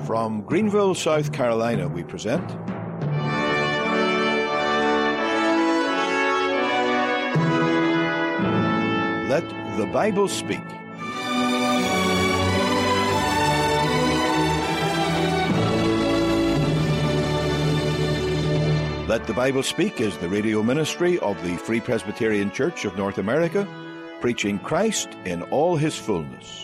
From Greenville, South Carolina, we present Let the Bible Speak. Let the Bible Speak is the radio ministry of the Free Presbyterian Church of North America, preaching Christ in all his fullness.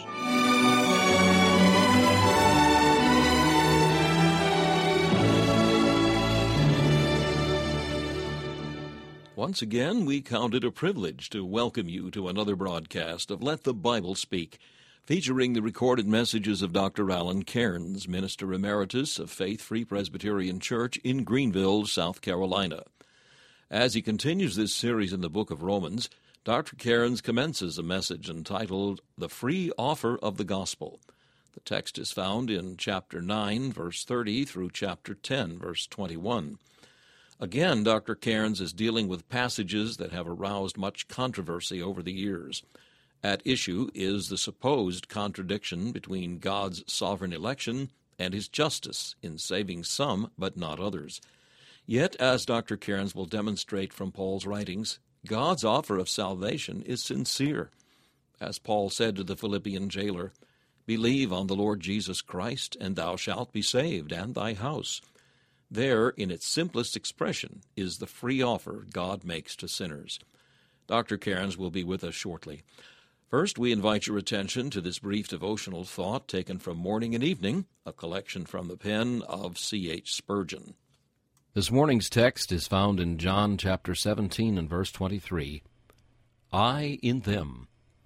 Once again, we count it a privilege to welcome you to another broadcast of Let the Bible Speak, featuring the recorded messages of Dr. Alan Cairns, Minister Emeritus of Faith Free Presbyterian Church in Greenville, South Carolina. As he continues this series in the book of Romans, Dr. Cairns commences a message entitled The Free Offer of the Gospel. The text is found in chapter 9, verse 30 through chapter 10, verse 21. Again, Dr. Cairns is dealing with passages that have aroused much controversy over the years. At issue is the supposed contradiction between God's sovereign election and his justice in saving some but not others. Yet, as Dr. Cairns will demonstrate from Paul's writings, God's offer of salvation is sincere. As Paul said to the Philippian jailer, "Believe on the Lord Jesus Christ, and thou shalt be saved, and thy house." There, in its simplest expression, is the free offer God makes to sinners. Dr. Cairns will be with us shortly. First, we invite your attention to this brief devotional thought taken from Morning and Evening, a collection from the pen of C.H. Spurgeon. This morning's text is found in John chapter 17 and verse 23. I in them.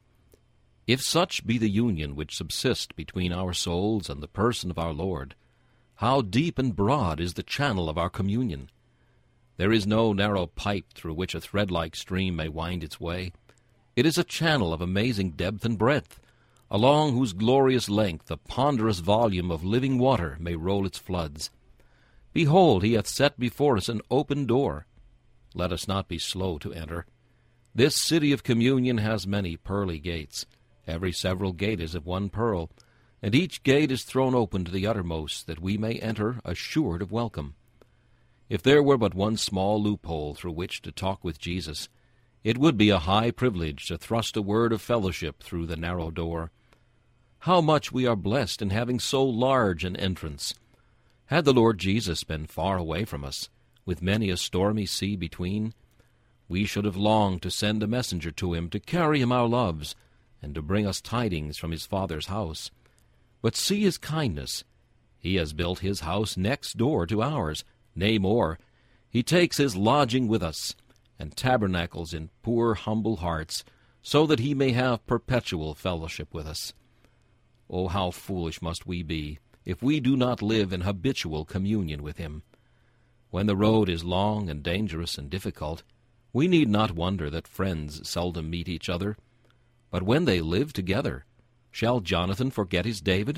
If such be the union which subsists between our souls and the person of our Lord, how deep and broad is the channel of our communion! There is no narrow pipe through which a thread-like stream may wind its way. It is a channel of amazing depth and breadth, along whose glorious length a ponderous volume of living water may roll its floods. Behold, he hath set before us an open door. Let us not be slow to enter. This city of communion has many pearly gates. Every several gate is of one pearl, and each gate is thrown open to the uttermost, that we may enter assured of welcome. If there were but one small loophole through which to talk with Jesus, it would be a high privilege to thrust a word of fellowship through the narrow door. How much we are blessed in having so large an entrance! Had the Lord Jesus been far away from us, with many a stormy sea between, we should have longed to send a messenger to him to carry him our loves, and to bring us tidings from his Father's house. But see his kindness. He has built his house next door to ours. Nay more, he takes his lodging with us, and tabernacles in poor humble hearts, so that he may have perpetual fellowship with us. Oh, how foolish must we be, if we do not live in habitual communion with him. When the road is long and dangerous and difficult, we need not wonder that friends seldom meet each other. But when they live together, shall Jonathan forget his David?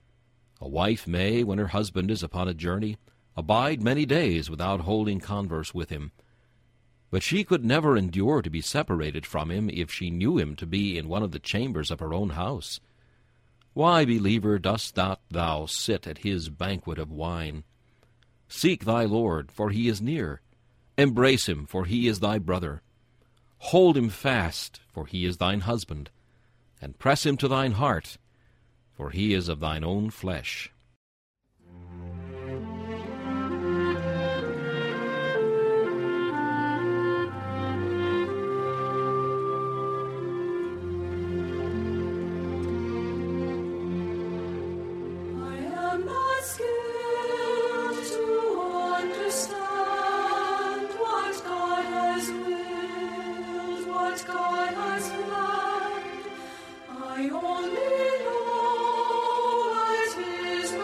A wife may, when her husband is upon a journey, abide many days without holding converse with him. But she could never endure to be separated from him if she knew him to be in one of the chambers of her own house. Why, believer, dost thou sit at his banquet of wine? Seek thy Lord, for he is near. Embrace him, for he is thy brother. Hold him fast, for he is thine husband. And press him to thine heart, for he is of thine own flesh. I only know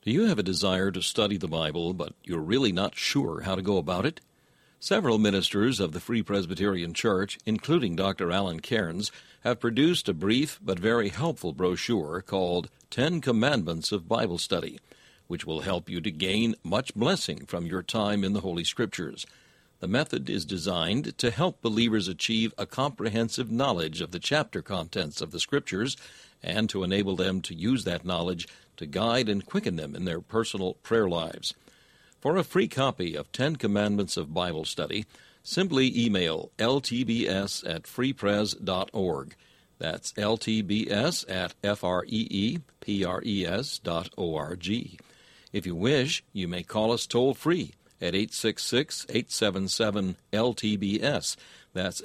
Do you have a desire to study the Bible, but you're really not sure how to go about it? Several ministers of the Free Presbyterian Church, including Dr. Alan Cairns, have produced a brief but very helpful brochure called 10 Commandments of Bible Study, which will help you to gain much blessing from your time in the Holy Scriptures. The method is designed to help believers achieve a comprehensive knowledge of the chapter contents of the Scriptures and to enable them to use that knowledge to guide and quicken them in their personal prayer lives. For a free copy of 10 Commandments of Bible Study, simply email ltbs@freepres.org. That's ltbs@freepres.org. If you wish, you may call us toll-free at 866-877-LTBS. That's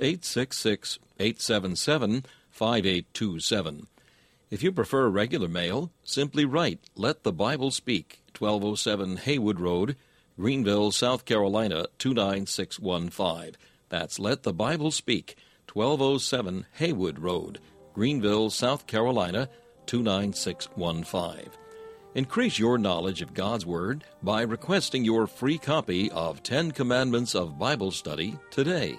866-877-5827. If you prefer regular mail, simply write Let the Bible Speak, 1207 Haywood Road, Greenville, South Carolina, 29615. That's Let the Bible Speak, 1207 Haywood Road, Greenville, South Carolina, 29615. Increase your knowledge of God's Word by requesting your free copy of 10 Commandments of Bible Study today.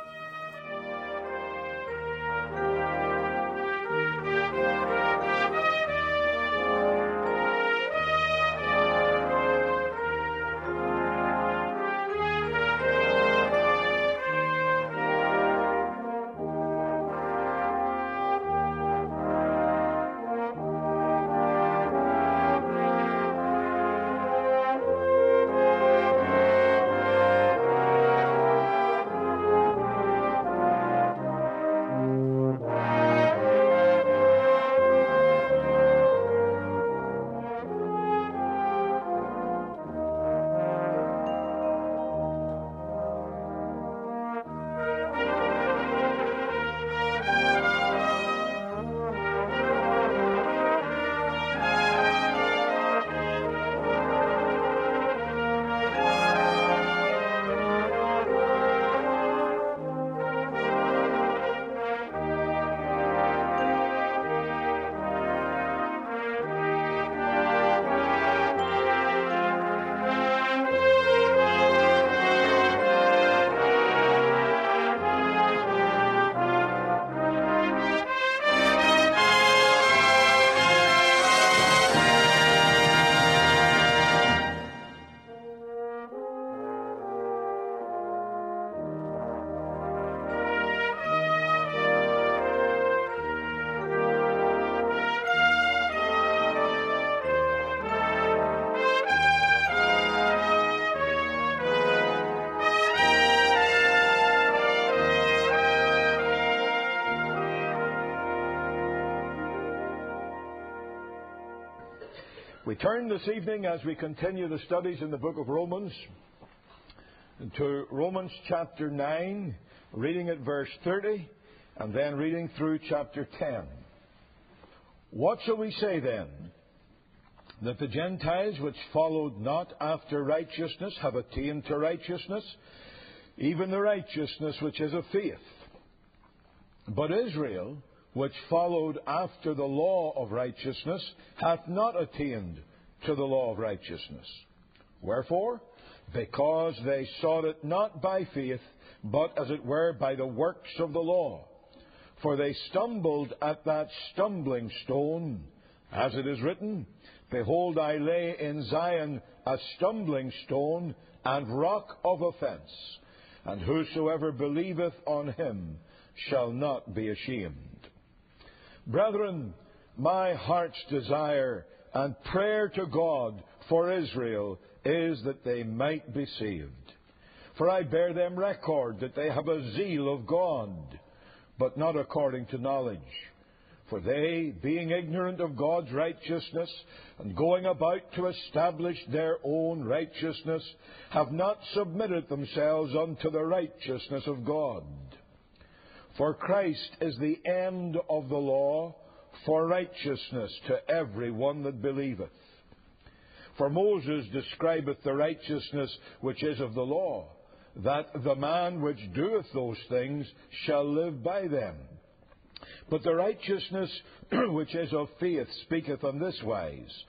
We turn this evening, as we continue the studies in the book of Romans, to Romans chapter 9, reading at verse 30, and then reading through chapter 10. What shall we say then? That the Gentiles which followed not after righteousness have attained to righteousness, even the righteousness which is of faith. But Israel, which followed after the law of righteousness, hath not attained to the law of righteousness. Wherefore? Because they sought it not by faith, but as it were by the works of the law. For they stumbled at that stumbling stone, as it is written, Behold, I lay in Zion a stumbling stone and rock of offense, and whosoever believeth on him shall not be ashamed. Brethren, my heart's desire and prayer to God for Israel is that they might be saved. For I bear them record that they have a zeal of God, but not according to knowledge. For they, being ignorant of God's righteousness, and going about to establish their own righteousness, have not submitted themselves unto the righteousness of God. For Christ is the end of the law for righteousness to every one that believeth. For Moses describeth the righteousness which is of the law, that the man which doeth those things shall live by them. But the righteousness which is of faith speaketh on this wise,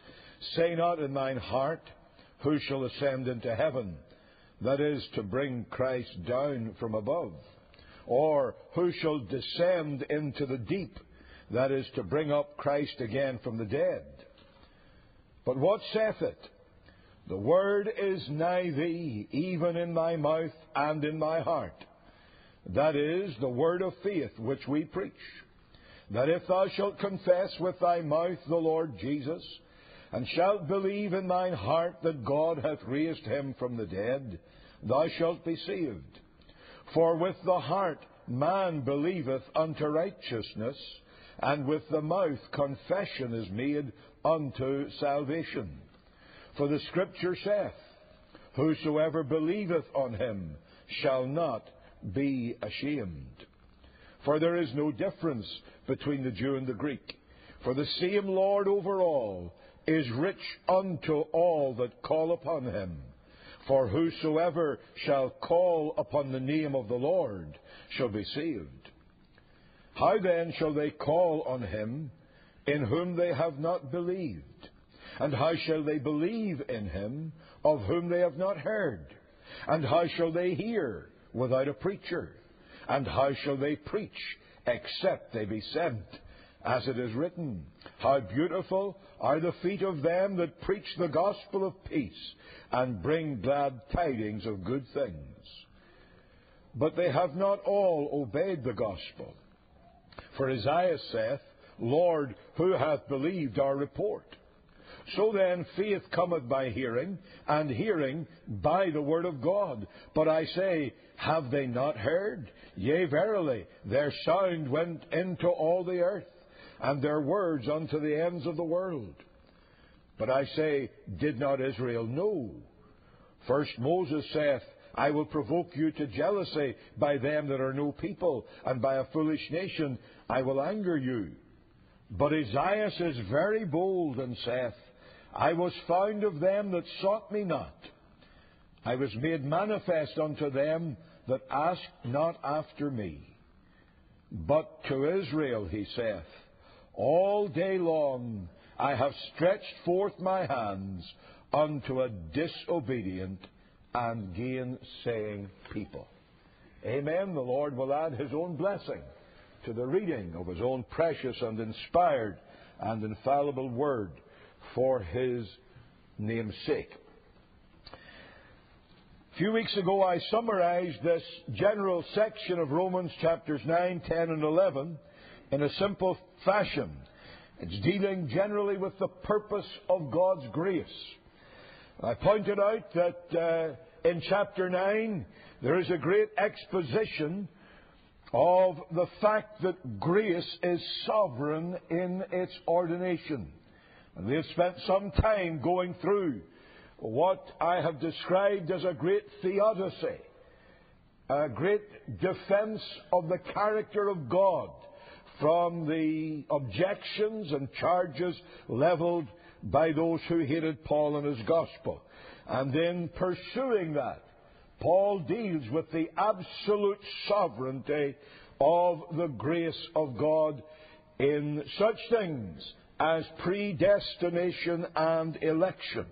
Say not in thine heart, who shall ascend into heaven? That is, to bring Christ down from above. Or, who shall descend into the deep? That is, to bring up Christ again from the dead. But what saith it? The word is nigh thee, even in thy mouth and in thy heart. That is, the word of faith which we preach. That if thou shalt confess with thy mouth the Lord Jesus, and shalt believe in thine heart that God hath raised him from the dead, thou shalt be saved. For with the heart man believeth unto righteousness, and with the mouth confession is made unto salvation. For the Scripture saith, Whosoever believeth on him shall not be ashamed. For there is no difference between the Jew and the Greek. For the same Lord over all is rich unto all that call upon him. For whosoever shall call upon the name of the Lord shall be saved. How then shall they call on him in whom they have not believed? And how shall they believe in him of whom they have not heard? And how shall they hear without a preacher? And how shall they preach except they be sent? As it is written, How beautiful are the feet of them that preach the gospel of peace, and bring glad tidings of good things. But they have not all obeyed the gospel. For Isaiah saith, Lord, who hath believed our report? So then faith cometh by hearing, and hearing by the word of God. But I say, have they not heard? Yea, verily, their sound went into all the earth, and their words unto the ends of the world. But I say, did not Israel know? First Moses saith, I will provoke you to jealousy by them that are no people, and by a foolish nation I will anger you. But Isaiah is very bold, and saith, I was found of them that sought me not. I was made manifest unto them that asked not after me. But to Israel he saith, all day long I have stretched forth my hands unto a disobedient and gainsaying people. Amen. The Lord will add his own blessing to the reading of his own precious and inspired and infallible word for his name's sake. A few weeks ago I summarized this general section of Romans chapters 9, 10, and 11 in a simple fashion. It's dealing generally with the purpose of God's grace. I pointed out that in chapter 9 there is a great exposition of the fact that grace is sovereign in its ordination. And we have spent some time going through what I have described as a great theodicy, a great defense of the character of God from the objections and charges leveled by those who hated Paul and his gospel. And in pursuing that, Paul deals with the absolute sovereignty of the grace of God in such things as predestination and election.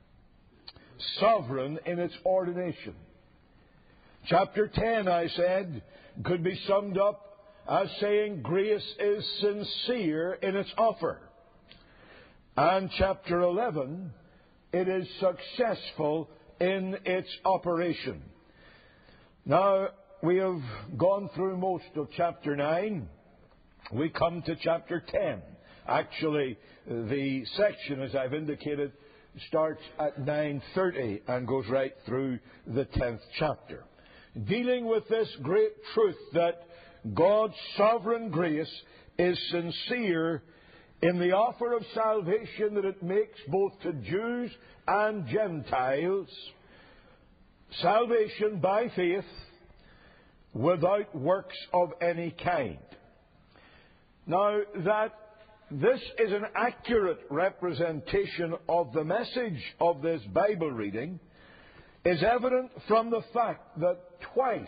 Sovereign in its ordination. Chapter 10, I said, could be summed up as saying grace is sincere in its offer. And chapter 11, it is successful in its operation. Now, we have gone through most of chapter 9. We come to chapter 10. Actually, the section, as I've indicated, starts at 9:30 and goes right through the 10th chapter. Dealing with this great truth that God's sovereign grace is sincere in the offer of salvation that it makes both to Jews and Gentiles, salvation by faith without works of any kind. Now, that this is an accurate representation of the message of this Bible reading is evident from the fact that twice,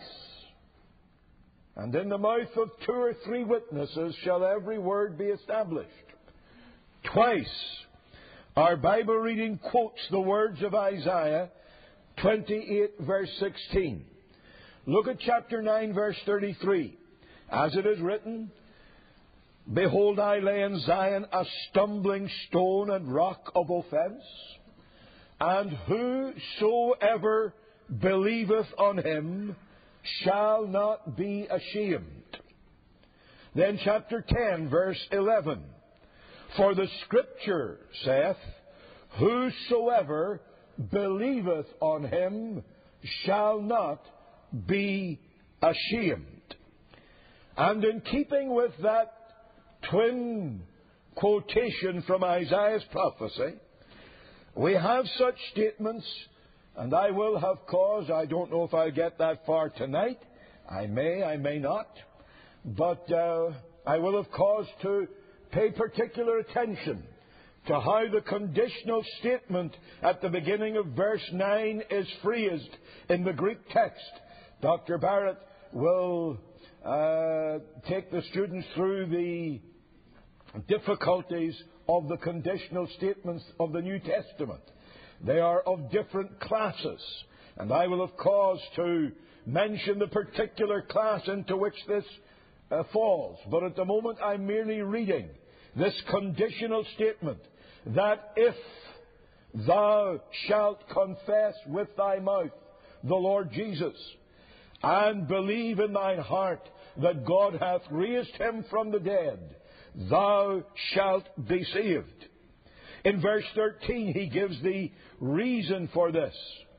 and in the mouth of 2 or 3 witnesses shall every word be established. Twice, Our Bible reading quotes the words of Isaiah 28, verse 16. Look at chapter 9, verse 33. As it is written, Behold, I lay in Zion a stumbling stone and rock of offense, and whosoever believeth on him shall not be ashamed. Then chapter 10, verse 11. For the Scripture saith, Whosoever believeth on him shall not be ashamed. And in keeping with that twin quotation from Isaiah's prophecy, we have such statements, and I will have cause. I don't know if I'll get that far tonight. I may not. But I will have cause to pay particular attention to how the conditional statement at the beginning of verse 9 is phrased in the Greek text. Dr. Barrett will take the students through the difficulties of the conditional statements of the New Testament. They are of different classes, and I will have cause to mention the particular class into which this falls. But at the moment I'm merely reading this conditional statement, that if thou shalt confess with thy mouth the Lord Jesus, and believe in thine heart that God hath raised him from the dead, thou shalt be saved. In verse 13 he gives the reason for this.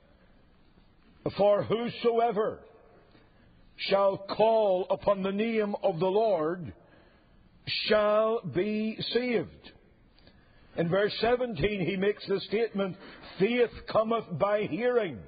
For whosoever shall call upon the name of the Lord shall be saved. In verse 17 he makes the statement, faith cometh by hearing,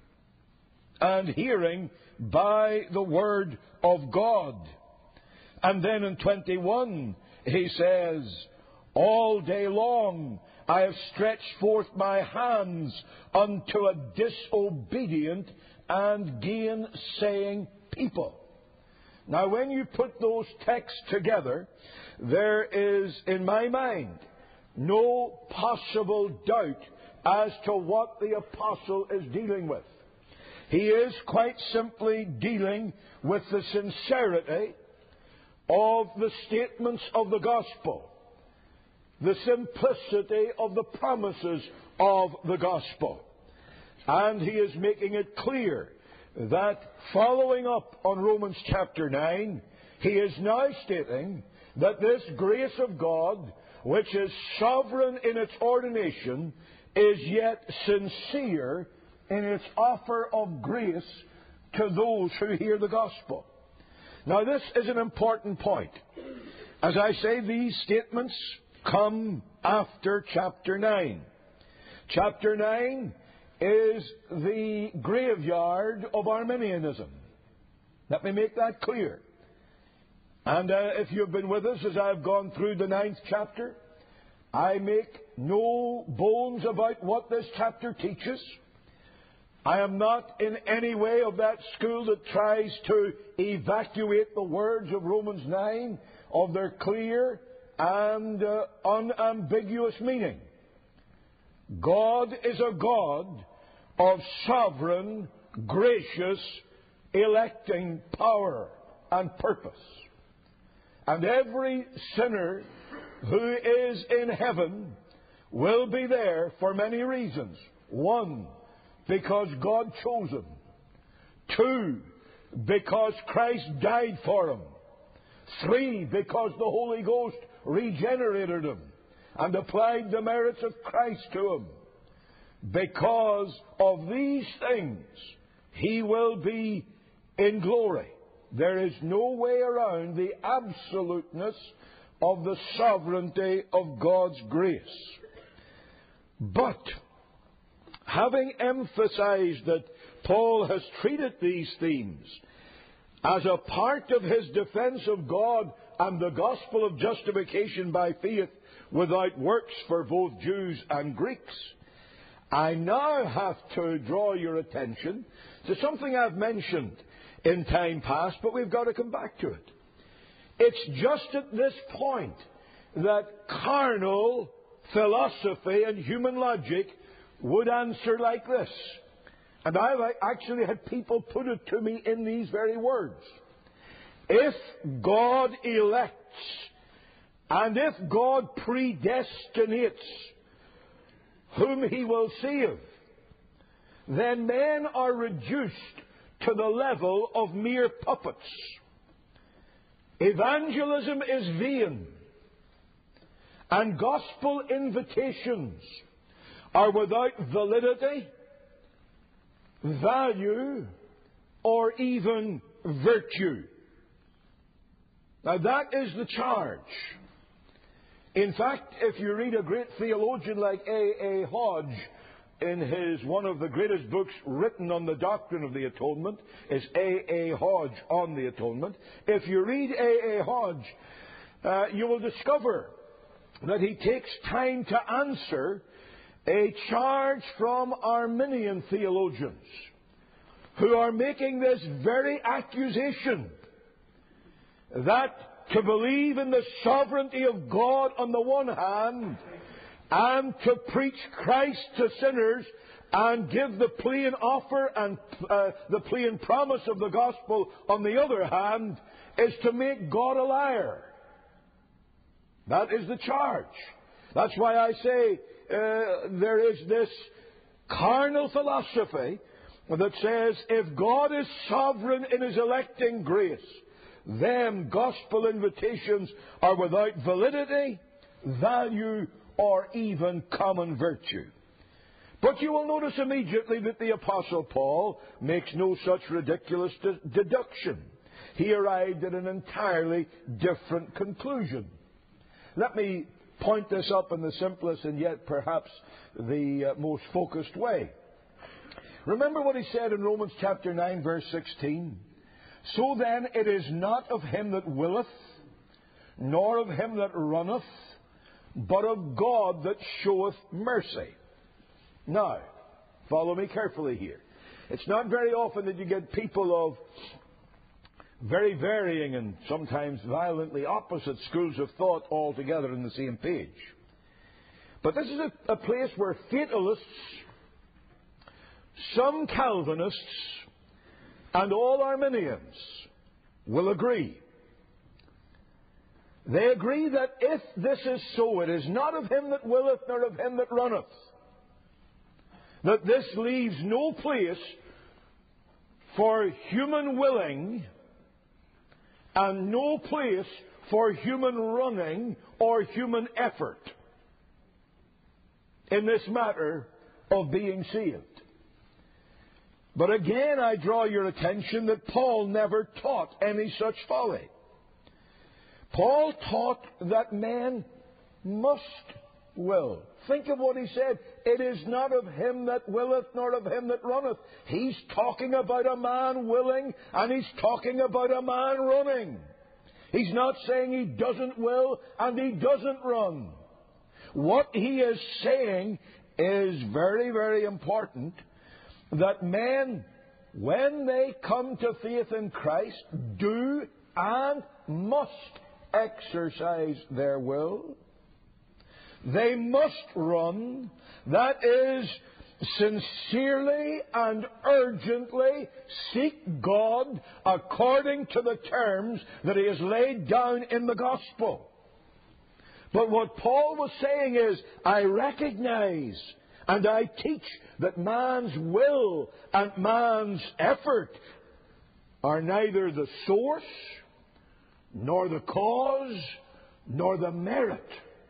and hearing by the word of God. And then in 21 he says, all day long I have stretched forth my hands unto a disobedient and gainsaying people. Now when you put those texts together, there is in my mind no possible doubt as to what the apostle is dealing with. He is quite simply dealing with the sincerity of the statements of the gospel, the simplicity of the promises of the gospel. And he is making it clear that following up on Romans chapter 9, he is now stating that this grace of God, which is sovereign in its ordination, is yet sincere in its offer of grace to those who hear the gospel. Now this is an important point. As I say, these statements come after chapter 9. Chapter 9 is the graveyard of Arminianism. Let me make that clear. And if you've been with us as I've gone through the 9th chapter, I make no bones about what this chapter teaches. I am not in any way of that school that tries to evacuate the words of Romans 9 of their clear and unambiguous meaning. God is a God of sovereign, gracious, electing power and purpose. And every sinner who is in heaven will be there for many reasons. 1, because God chose him. 2, because Christ died for him. 3, because the Holy Ghost regenerated him and applied the merits of Christ to him. Because of these things, he will be in glory. There is no way around the absoluteness of the sovereignty of God's grace. But, having emphasized that Paul has treated these themes as a part of his defense of God and the gospel of justification by faith without works for both Jews and Greeks, I now have to draw your attention to something I've mentioned in time past, but we've got to come back to it. It's just at this point that carnal philosophy and human logic would answer like this. And I've actually had people put it to me in these very words. If God elects, and if God predestinates whom He will save, then men are reduced to the level of mere puppets. Evangelism is vain, and gospel invitations are without validity, value, or even virtue. Now that is the charge. In fact, if you read a great theologian like A.A. Hodge, in one of the greatest books written on the doctrine of the atonement, is A.A. Hodge on the atonement. If you read A.A. Hodge, you will discover that he takes time to answer a charge from Arminian theologians who are making this very accusation, that to believe in the sovereignty of God on the one hand, and to preach Christ to sinners and give the plain offer and the plain promise of the gospel on the other hand, is to make God a liar. That is the charge. That's why I say there is this carnal philosophy that says if God is sovereign in His electing grace, then gospel invitations are without validity, value, or even common virtue. But you will notice immediately that the Apostle Paul makes no such ridiculous deduction. He arrived at an entirely different conclusion. Let me point this up in the simplest and yet perhaps the most focused way. Remember what he said in Romans chapter 9, verse 16? So then it is not of him that willeth, nor of him that runneth, but of God that showeth mercy. Now, follow me carefully here. It's not very often that you get people of very varying and sometimes violently opposite schools of thought all together on the same page. But this is a place where fatalists, some Calvinists, and all Arminians will agree. They agree that if this is so, it is not of him that willeth nor of him that runneth. That this leaves no place for human willing and no place for human running or human effort in this matter of being saved. But again, I draw your attention that Paul never taught any such folly. Paul taught that man must will. Think of what he said. It is not of him that willeth, nor of him that runneth. He's talking about a man willing, and he's talking about a man running. He's not saying he doesn't will and he doesn't run. What he is saying is very, very important, that men, when they come to faith in Christ, do and must exercise their will. They must run, that is, sincerely and urgently seek God according to the terms that He has laid down in the gospel. But what Paul was saying is, I recognize and I teach that man's will and man's effort are neither the source, nor the cause, nor the merit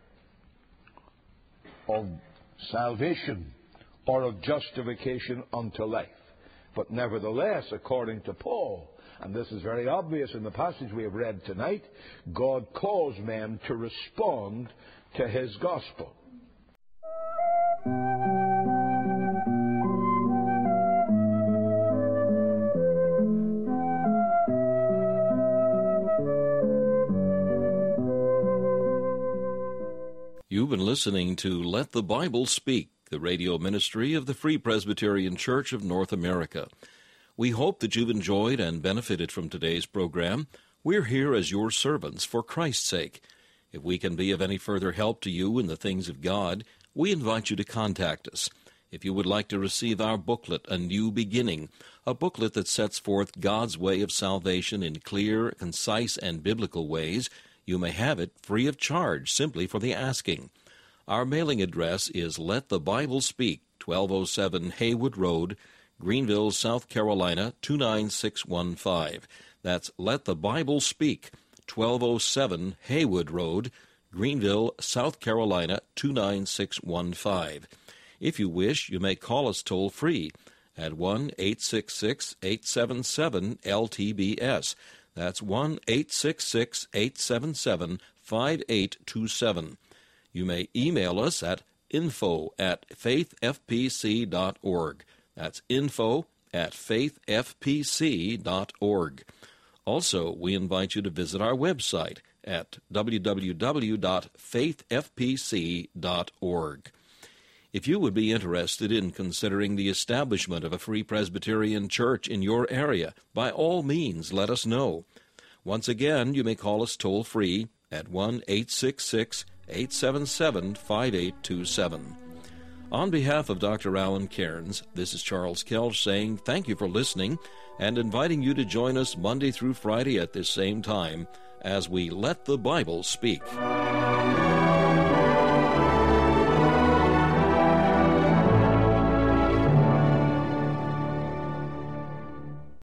of salvation or of justification unto life. But nevertheless, according to Paul, and this is very obvious in the passage we have read tonight, God calls men to respond to His gospel. You've been listening to Let the Bible Speak, the radio ministry of the Free Presbyterian Church of North America. We hope that you've enjoyed and benefited from today's program. We're here as your servants for Christ's sake. If we can be of any further help to you in the things of God, we invite you to contact us. If you would like to receive our booklet, A New Beginning, a booklet that sets forth God's way of salvation in clear, concise, and biblical ways, you may have it free of charge simply for the asking. Our mailing address is Let the Bible Speak, 1207 Haywood Road, Greenville, South Carolina, 29615. That's Let the Bible Speak, 1207 Haywood Road, Greenville, South Carolina, 29615. If you wish, you may call us toll-free at 1-866-877-LTBS. That's 1-866-877-5827. You may email us at info@faithfpc.org. That's info@faithfpc.org. Also, we invite you to visit our website at www.faithfpc.org. If you would be interested in considering the establishment of a Free Presbyterian Church in your area, by all means let us know. Once again, you may call us toll-free at 1-866-877-5827. On behalf of Dr. Alan Cairns, this is Charles Kelch saying thank you for listening and inviting you to join us Monday through Friday at this same time as we Let the Bible Speak.